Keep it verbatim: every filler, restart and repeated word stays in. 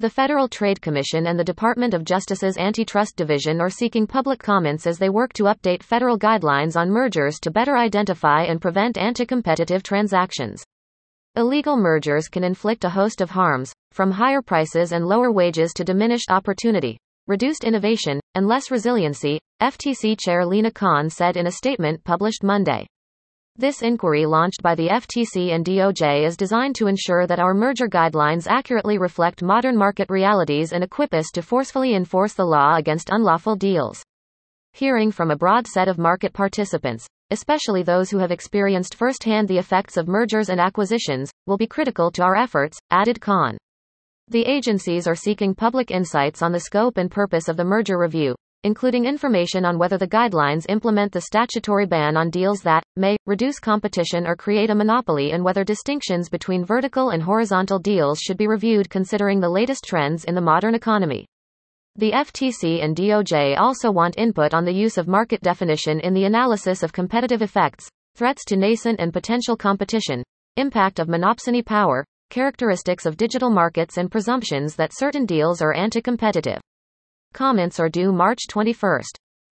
The Federal Trade Commission and the Department of Justice's Antitrust Division are seeking public comments as they work to update federal guidelines on mergers to better identify and prevent anti-competitive transactions. Illegal mergers can inflict a host of harms, from higher prices and lower wages to diminished opportunity, reduced innovation, and less resiliency, F T C Chair Lina Khan said in a statement published Monday. This inquiry launched by the F T C and D O J is designed to ensure that our merger guidelines accurately reflect modern market realities and equip us to forcefully enforce the law against unlawful deals. Hearing from a broad set of market participants, especially those who have experienced firsthand the effects of mergers and acquisitions, will be critical to our efforts, added Khan. The agencies are seeking public insights on the scope and purpose of the merger review, including information on whether the guidelines implement the statutory ban on deals that may reduce competition or create a monopoly, and whether distinctions between vertical and horizontal deals should be reviewed considering the latest trends in the modern economy. The F T C and D O J also want input on the use of market definition in the analysis of competitive effects, threats to nascent and potential competition, impact of monopsony power, characteristics of digital markets, and presumptions that certain deals are anti-competitive. Comments are due March twenty-first.